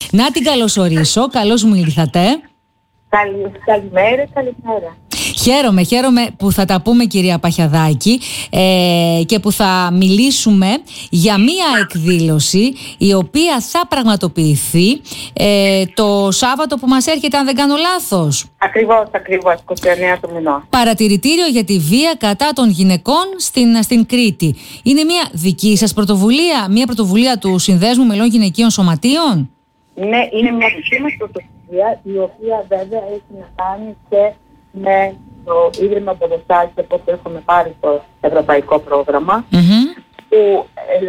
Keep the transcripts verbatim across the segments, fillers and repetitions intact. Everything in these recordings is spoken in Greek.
Να την καλωσορίσω. Καλώς μου ήρθατε. Καλη, καλημέρα, καλημέρα. Χαίρομαι, χαίρομαι που θα τα πούμε, κυρία Παχιαδάκη, ε, και που θα μιλήσουμε για μία εκδήλωση η οποία θα πραγματοποιηθεί ε, το Σάββατο που μας έρχεται, αν δεν κάνω λάθος. Ακριβώς, ακριβώς, είκοσι εννέα του μηνός. Παρατηρητήριο για τη βία κατά των γυναικών στην, στην Κρήτη. Είναι μία δική σας πρωτοβουλία, μία πρωτοβουλία του Συνδέσμου Μελών Γυναικείων Σωματείων? Ναι, είναι μια δική μας πρωτοβουλία, η οποία βέβαια έχει να κάνει και με το Ίδρυμα Ποδοσφαίρου, όπως έχουμε πάρει στο ευρωπαϊκό πρόγραμμα, mm-hmm. που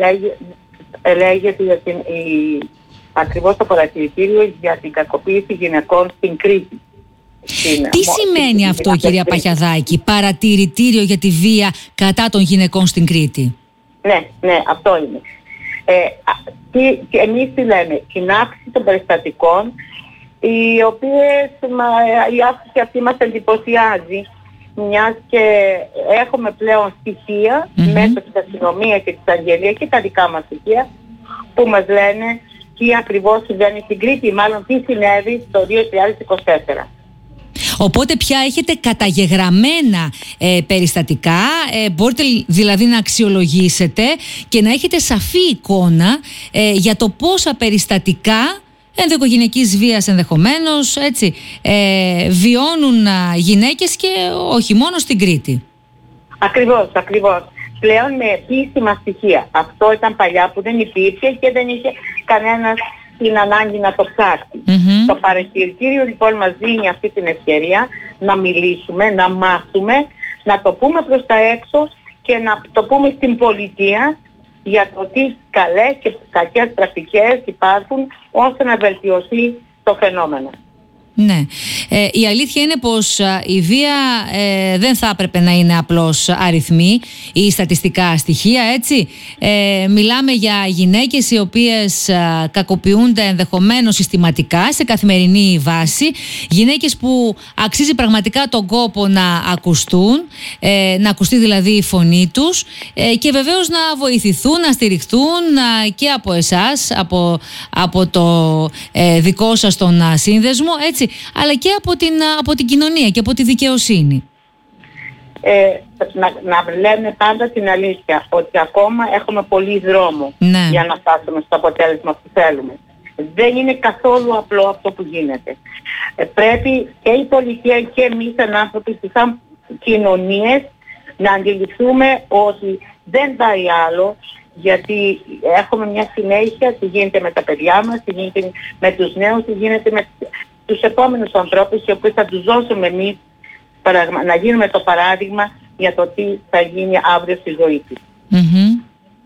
λέγεται για την, η, ακριβώς το παρατηρητήριο για την κακοποίηση γυναικών στην Κρήτη. Στην, Τι σημαίνει αυτό, στην κυρία Παχιαδάκη, παρατηρητήριο για τη βία κατά των γυναικών στην Κρήτη? Ναι, ναι, αυτό είναι. Ε, τι, και εμείς τι λέμε, την αύξηση των περιστατικών, οι οποίες, μα, η αύξηση αυτή μας εντυπωσιάζει, μιας και έχουμε πλέον στοιχεία mm-hmm. μέσω της αστυνομίας και της αγγελίας και τα δικά μας στοιχεία που μας λένε τι ακριβώς συμβαίνει στην Κρήτη, μάλλον τι συνέβη το δύο χιλιάδες είκοσι τέσσερα. Οπότε πια έχετε καταγεγραμμένα ε, περιστατικά, ε, μπορείτε δηλαδή να αξιολογήσετε και να έχετε σαφή εικόνα ε, για το πόσα περιστατικά ενδοοικογενειακής βίας ενδεχομένως, έτσι, ε, βιώνουν α, γυναίκες και όχι μόνο στην Κρήτη. Ακριβώς, ακριβώς. Πλέον με επίσημα στοιχεία. Αυτό ήταν παλιά που δεν υπήρχε και δεν είχε κανένας την ανάγκη να το ψάξει. Mm-hmm. Το παρατηρητήριο λοιπόν μας δίνει αυτή την ευκαιρία να μιλήσουμε, να μάθουμε, να το πούμε προς τα έξω και να το πούμε στην πολιτεία για το τι καλές και κακές πρακτικές υπάρχουν ώστε να βελτιωθεί το φαινόμενο. Ναι. Ε, η αλήθεια είναι πως α, η βία ε, δεν θα έπρεπε να είναι απλώς αριθμοί ή στατιστικά στοιχεία, έτσι. Ε, μιλάμε για γυναίκες οι οποίες α, κακοποιούνται ενδεχομένως συστηματικά σε καθημερινή βάση. Γυναίκες που αξίζει πραγματικά τον κόπο να ακουστούν, ε, να ακουστεί δηλαδή η φωνή τους ε, και βεβαίως να βοηθηθούν, να στηριχθούν α, και από εσάς, από, από το ε, δικό σας τον α, σύνδεσμο, έτσι, αλλά και από την, από την κοινωνία και από τη δικαιοσύνη. Ε, να, να λέμε πάντα την αλήθεια, ότι ακόμα έχουμε πολύ δρόμο ναι. για να φτάσουμε στο αποτέλεσμα που θέλουμε. Δεν είναι καθόλου απλό αυτό που γίνεται. Ε, πρέπει και η πολιτεία και εμείς σαν άνθρωποι, σαν κοινωνίες, να αντιληφθούμε ότι δεν πάει άλλο, γιατί έχουμε μια συνέχεια, τι γίνεται με τα παιδιά μας, τι γίνεται με τους νέους, τι γίνεται με τους επόμενους ανθρώπους, οι οποίοι θα τους δώσουμε εμείς να γίνουμε το παράδειγμα για το τι θα γίνει αύριο στη ζωή της. Mm-hmm.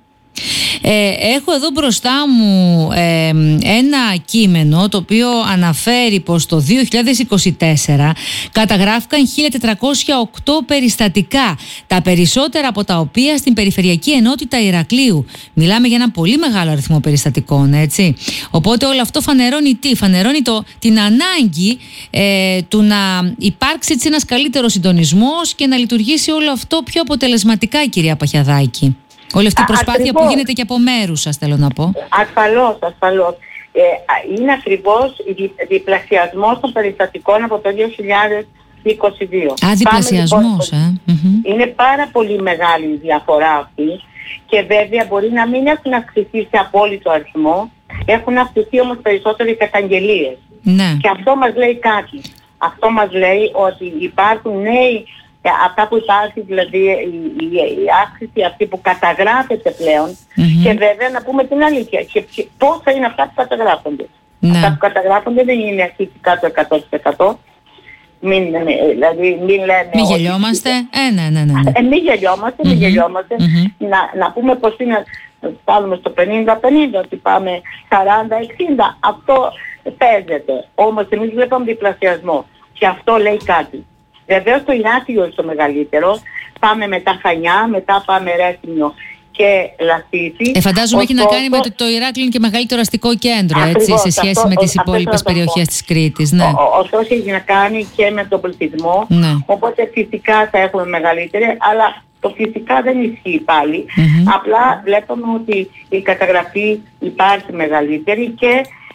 Ε, έχω εδώ μπροστά μου ε, ένα κείμενο το οποίο αναφέρει πως το δύο χιλιάδες είκοσι τέσσερα καταγράφηκαν χίλια τετρακόσια οκτώ περιστατικά, τα περισσότερα από τα οποία στην Περιφερειακή Ενότητα Ηρακλείου. Μιλάμε για ένα πολύ μεγάλο αριθμό περιστατικών, έτσι. Οπότε όλο αυτό φανερώνει τι? Φανερώνει το, την ανάγκη ε, του να υπάρξει έτσι ένας καλύτερος συντονισμός και να λειτουργήσει όλο αυτό πιο αποτελεσματικά, κυρία Παχιαδάκη. Όλη αυτή η προσπάθεια ακριβώς που γίνεται και από μέρους σας, θέλω να πω. Ασφαλώς, ασφαλώς. Ε, είναι ακριβώς δι, διπλασιασμός των περιστατικών από το δύο χιλιάδες είκοσι δύο. Α, διπλασιασμός, Πάμε, ε. Mm-hmm. Είναι πάρα πολύ μεγάλη η διαφορά αυτή και βέβαια μπορεί να μην έχουν αυξηθεί σε απόλυτο αριθμό, έχουν αυξηθεί όμως περισσότερες καταγγελίες. Ναι. Και αυτό μας λέει κάτι. Αυτό μας λέει ότι υπάρχουν νέοι, αυτά που υπάρχει, δηλαδή η, η, η αύξηση αυτή που καταγράφεται πλέον mm-hmm. και βέβαια να πούμε την αλήθεια και, και πόσα είναι αυτά που καταγράφονται. Ναι. Αυτά που καταγράφονται δεν είναι αρχικά το εκατό τοις εκατό. Μην, δηλαδή, μην λέμε... Μην γελιόμαστε. Ε, ναι, ναι, ναι. Ε, μην γελιόμαστε, mm-hmm. μην γελιόμαστε. Mm-hmm. Να, να πούμε πως είναι, πάμε στο πενήντα πενήντα, ότι πάμε σαράντα εξήντα. Αυτό παίζεται. Όμως εμείς βλέπαμε διπλασιασμό. Και αυτό λέει κάτι. Βεβαίως το Ηράκλειο είναι το μεγαλύτερο. Πάμε μετά Χανιά, μετά πάμε Ρέθυμνο και Λασίθι. Ε, φαντάζομαι έχει να κάνει με το, το Ηράκλειο είναι και μεγαλύτερο αστικό κέντρο, ακριβώς, έτσι, σε σχέση αυτό, με τις υπόλοιπες περιοχές της Κρήτης. Ναι. Ωστόσο έχει να κάνει και με τον πληθυσμό. Ναι. Οπότε φυσικά θα έχουμε μεγαλύτερη, αλλά το φυσικά δεν ισχύει πάλι. Mm-hmm. Απλά βλέπουμε ότι η καταγραφή υπάρχει μεγαλύτερη και ε, η αύξηση αυτή που καταγράφεται πλέον mm-hmm. και βέβαια να πούμε την αλήθεια. Και πόσα είναι αυτά που καταγράφονται. Mm-hmm. Ναι. Ασφαλώς, ασφαλώς. Ε, είναι ακριβώς η διπλασιασμός των περιστατικών από το δύο χιλιάδες είκοσι τέσσερα. Και βέβαια να πούμε την αλήθεια ότι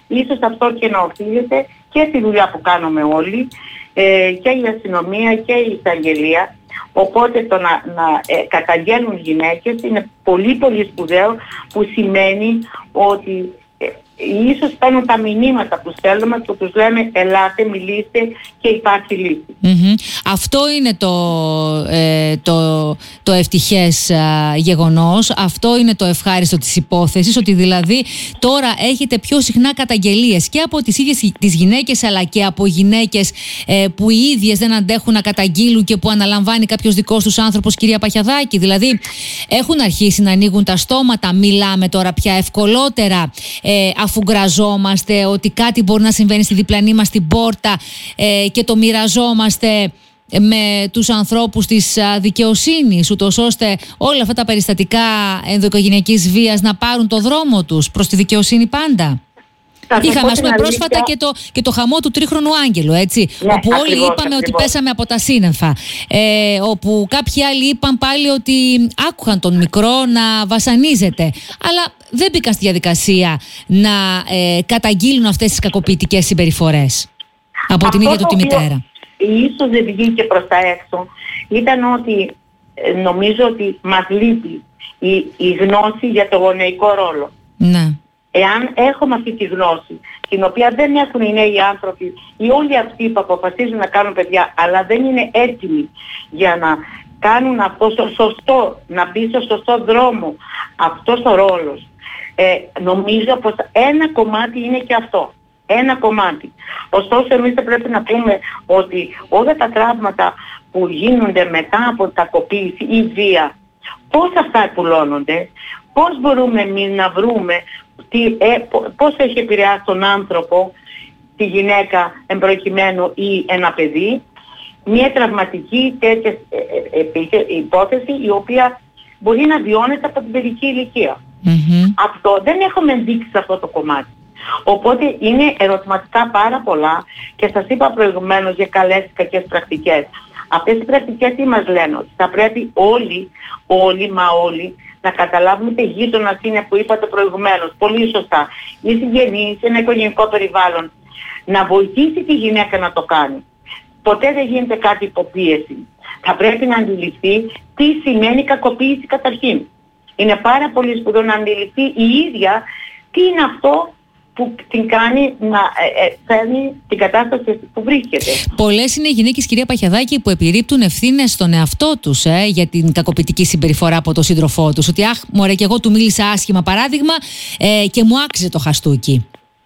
ίσως αυτό και να οφείλεται και στη δουλειά που κάνουμε όλοι, ε, και η αστυνομία και η εισαγγελία. Οπότε το να, να ε, καταγγέλνουν γυναίκες είναι πολύ πολύ σπουδαίο, που σημαίνει ότι ε, ίσως παίρνουν τα μηνύματα που στέλνουμε και τους λέμε ελάτε, μιλήστε και υπάρχει λύση. Mm-hmm. Αυτό είναι το, ε, το, το ευτυχές α, γεγονός, αυτό είναι το ευχάριστο της υπόθεσης, ότι δηλαδή τώρα έχετε πιο συχνά καταγγελίες και από τις ίδιες τις γυναίκες, αλλά και από γυναίκες ε, που οι ίδιες δεν αντέχουν να καταγγείλουν και που αναλαμβάνει κάποιος δικός τους άνθρωπος, κυρία Παχιαδάκη. Δηλαδή έχουν αρχίσει να ανοίγουν τα στόματα, μιλάμε τώρα πια ευκολότερα, ε, αφού γκραζόμαστε ότι κάτι μπορεί να συμβαίνει στη διπλανή μας την πόρτα ε, και το μοιραζόμαστε με τους ανθρώπους της δικαιοσύνης, ούτως ώστε όλα αυτά τα περιστατικά ενδοοικογενειακής βίας να πάρουν το δρόμο τους προς τη δικαιοσύνη πάντα. Είχαμε, ας πούμε, πρόσφατα και το, και το χαμό του τρίχρονου Άγγελου, έτσι, ναι, όπου ακριβώς, όλοι είπαμε ακριβώς. ότι πέσαμε από τα σύννεφα, ε, όπου κάποιοι άλλοι είπαν πάλι ότι άκουγαν τον μικρό να βασανίζεται, αλλά δεν μπήκαν στη διαδικασία να ε, καταγγείλουν αυτές τις κακοποιητικές συμπεριφορές από αυτό την ίδια του τη μητέρα. Ίσως δεν βγήκε προς τα έξω ήταν ότι ε, νομίζω ότι μας λείπει η, η γνώση για το γονεϊκό ρόλο. Ναι. Εάν έχουμε αυτή τη γνώση, την οποία δεν έχουν οι νέοι άνθρωποι ή όλοι αυτοί που αποφασίζουν να κάνουν παιδιά, αλλά δεν είναι έτοιμοι για να κάνουν αυτό το σωστό, να μπει στο σωστό δρόμο αυτός ο ρόλος, ε, νομίζω πως ένα κομμάτι είναι και αυτό. Ένα κομμάτι. Ωστόσο εμείς θα πρέπει να πούμε ότι όλα τα τραύματα που γίνονται μετά από κακοποίηση ή βία, πώς αυτά επουλώνονται, πώς μπορούμε εμείς να βρούμε τι, ε, πώς έχει επηρεάσει τον άνθρωπο, τη γυναίκα εμπροκειμένου ή ένα παιδί, μια τραυματική τέτοια ε, ε, ε, υπόθεση η οποία μπορεί να βιώνεται από την παιδική ηλικία. Mm-hmm. Αυτό δεν έχουμε ενδείξει σε αυτό το κομμάτι. Οπότε είναι ερωτηματικά πάρα πολλά και σας είπα προηγουμένως για καλές και κακές πρακτικές. Αυτές οι πρακτικές τι μας λένε? Ότι θα πρέπει όλοι, όλοι, μα όλοι, να καταλάβουμε ότι γείτονας είναι που είπατε προηγουμένως, πολύ σωστά, ή συγγενείς, ένα οικογενειακό περιβάλλον, να βοηθήσει τη γυναίκα να το κάνει. Ποτέ δεν γίνεται κάτι υποπίεση. Θα πρέπει να αντιληφθεί τι σημαίνει κακοποίηση καταρχήν. Είναι πάρα πολύ σπουδαίο να αντιληφθεί η ίδια τι είναι αυτό που την κάνει να ε, ε, φέρνει την κατάσταση που βρίσκεται. Πολλές είναι οι γυναίκες, κυρία Παχιαδάκη, που επιρρύπτουν ευθύνες στον εαυτό τους ε, για την κακοποιητική συμπεριφορά από τον σύντροφό τους. Ότι αχ, μωρέ, και εγώ του μίλησα άσχημα, παράδειγμα, ε, και μου άξιζε το χαστούκι.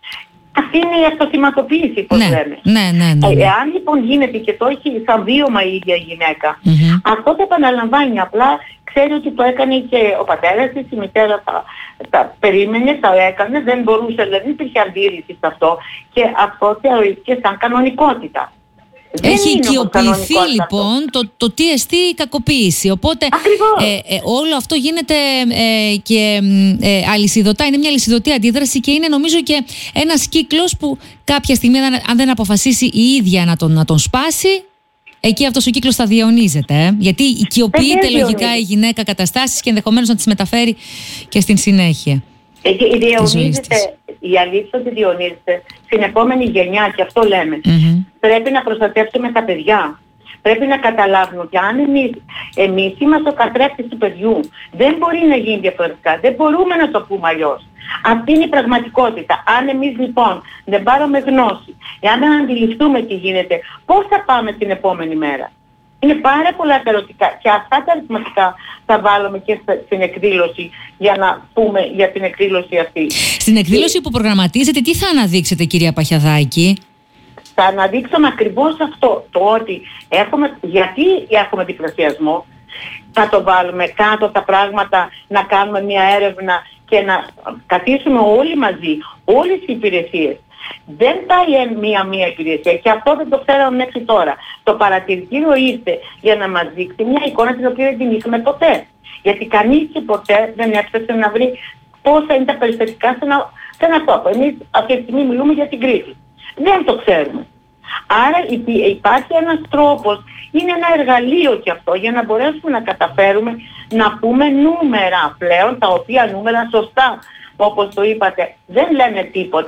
Αυτή είναι η αυτοθυματοποίηση, πώς ναι, λέμε. Ναι, ναι, ναι, ναι. Ε, εάν λοιπόν γίνεται και το έχει σαν βίωμα η ίδια η γυναίκα, mm-hmm. αυτό το επαναλαμβάνει. Απλά ξέρει ότι το έκανε και ο πατέρας της, η μητέρα τα, τα περίμενε, τα έκανε, δεν μπορούσε, δηλαδή υπήρχε αντίρρηση σε αυτό και αυτό θεωρήθηκε σαν κανονικότητα. Έχει οικειοποιηθεί λοιπόν το, το τι εστί η κακοποίηση. Οπότε ε, ε, όλο αυτό γίνεται ε, και ε, αλυσιδωτά. Είναι μια αλυσιδωτή αντίδραση και είναι νομίζω και ένας κύκλος που κάποια στιγμή αν δεν αποφασίσει η ίδια να τον, να τον σπάσει, εκεί αυτός ο κύκλος θα διαιωνίζεται. Ε? Γιατί οικειοποιείται λογικά η γυναίκα καταστάσεις και ενδεχομένως να τις μεταφέρει και στην συνέχεια. Εκεί διαιωνίζεται, η αλήθεια ότι διαιωνίζεται στην επόμενη γενιά και αυτό λέμε. Mm-hmm. Πρέπει να προστατεύσουμε τα παιδιά. Πρέπει να καταλάβουμε ότι αν εμείς, εμείς είμαστε ο καθρέφτης του παιδιού, δεν μπορεί να γίνει διαφορετικά. Δεν μπορούμε να το πούμε αλλιώς. Αυτή είναι η πραγματικότητα. Αν εμείς λοιπόν δεν πάρουμε γνώση, εάν δεν αντιληφθούμε τι γίνεται, πώς θα πάμε την επόμενη μέρα? Είναι πάρα πολλά τα ερωτικά και αυτά τα αριθματικά θα βάλουμε και στην εκδήλωση για να πούμε για την εκδήλωση αυτή. Στην εκδήλωση που προγραμματίζετε, τι θα αναδείξετε, κυρία Παχιαδάκη? Θα αναδείξουμε ακριβώς αυτό, το ότι έχουμε, γιατί έχουμε διπλασιασμό, θα το βάλουμε κάτω τα πράγματα, να κάνουμε μια έρευνα και να καθίσουμε όλοι μαζί, όλες οι υπηρεσίες. Δεν πάει μία-μία υπηρεσία και αυτό δεν το ξέραμε μέχρι τώρα. Το παρατηρητήριο ήρθε για να μας δείξει μια εικόνα την οποία δεν την είχαμε ποτέ. Γιατί κανείς και ποτέ δεν έφτασε να βρει πόσα είναι τα περιστατικά σε ένα τόπο. Εμείς αυτή τη στιγμή μιλούμε για την κρίση. Δεν το ξέρουμε. Άρα υπάρχει ένας τρόπος, είναι ένα εργαλείο και αυτό για να μπορέσουμε να καταφέρουμε να πούμε νούμερα πλέον, τα οποία νούμερα σωστά, όπως το είπατε, δεν λένε τίποτα,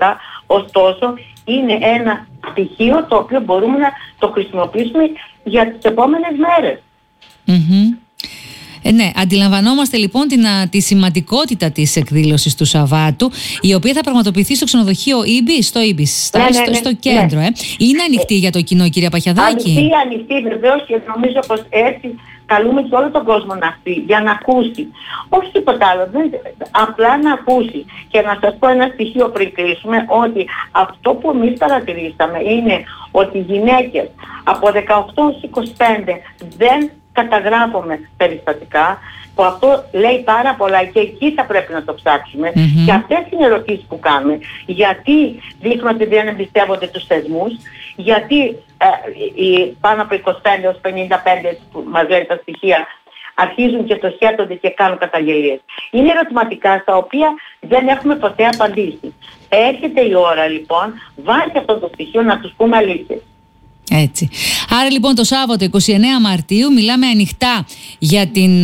Ωστόσο, είναι ένα στοιχείο το οποίο μπορούμε να το χρησιμοποιήσουμε για τις επόμενες μέρες. Mm-hmm. Ε, ναι, αντιλαμβανόμαστε λοιπόν την, α, τη σημαντικότητα της εκδήλωσης του Σαββάτου, η οποία θα πραγματοποιηθεί στο ξενοδοχείο Ibis, στο Ibis, ναι, ναι, στο, ναι, στο κέντρο. ναι. Ε. Είναι ανοιχτή ε, για το κοινό, κυρία Παχιαδάκη? Ανοιχτή, ανοιχτή βεβαίως, και νομίζω πως έτσι καλούμε και όλο τον κόσμο να έρθει για να ακούσει. Όχι τίποτα άλλο, δεν, απλά να ακούσει. Και να σας πω ένα στοιχείο πριν κλείσουμε, ότι αυτό που εμείς παρατηρήσαμε είναι ότι οι γυναίκες από δεκαοκτώ έως είκοσι πέντε δεν καταγράφουμε περιστατικά, που αυτό λέει πάρα πολλά και εκεί θα πρέπει να το ψάξουμε. Mm-hmm. Και αυτές είναι οι ερωτήσεις που κάνουμε. Γιατί δείχνουν ότι δεν εμπιστεύονται τους θεσμούς, γιατί ε, οι πάνω από είκοσι πέντε έως πενήντα πέντε που μαζεύει τα στοιχεία αρχίζουν και το σκέφτονται και κάνουν καταγγελίες. Είναι ερωτηματικά στα οποία δεν έχουμε ποτέ απαντήσει. Έρχεται η ώρα λοιπόν, βάσει αυτό το στοιχείο, να τους πούμε αλήθειες. Έτσι. Άρα λοιπόν το Σάββατο εικοστή ενάτη Μαρτίου μιλάμε ανοιχτά για την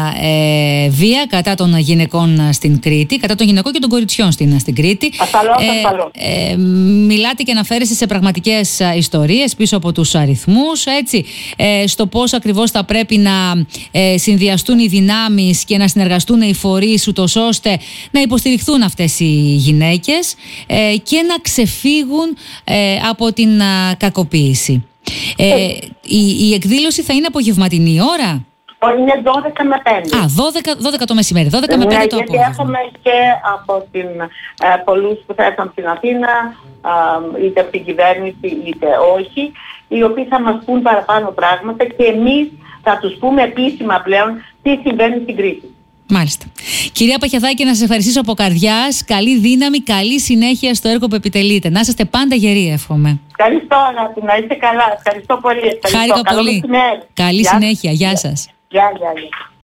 ε, βία κατά των γυναικών στην Κρήτη, κατά των γυναικών και των κοριτσιών στην, στην Κρήτη. Ασφαλώς, ασφαλώς. Ε, ε, μιλάτε και αναφέρεστε σε πραγματικές ιστορίες πίσω από τους αριθμούς, έτσι, ε, στο πώς ακριβώς θα πρέπει να ε, συνδυαστούν οι δυνάμεις και να συνεργαστούν οι φορείς, ούτως ώστε να υποστηριχθούν αυτές οι γυναίκες ε, και να ξεφύγουν ε, από την α, κακοποίηση. Ε, η, η εκδήλωση θα είναι απογευματινή ώρα? Είναι δώδεκα με πέντε. Α, δώδεκα, δώδεκα το μεσημέρι, δώδεκα με πέντε ναι, το γιατί απόγευμα. Έχουμε και από την, ε, πολλούς που θα έρθουν στην Αθήνα, ε, είτε από την κυβέρνηση είτε όχι, οι οποίοι θα μας πούν παραπάνω πράγματα και εμείς θα τους πούμε επίσημα πλέον τι συμβαίνει στην Κρήτη. Μάλιστα. Κυρία Παχιαδάκη, να σας ευχαριστήσω από καρδιάς. Καλή δύναμη, καλή συνέχεια στο έργο που επιτελείτε. Να είστε πάντα γεροί, εύχομαι. Ευχαριστώ, αγάπη, να είστε καλά. Ευχαριστώ πολύ. Χάρηκα πολύ. Καλή Γεια. συνέχεια. Γεια σας. Γεια, γεια, γεια.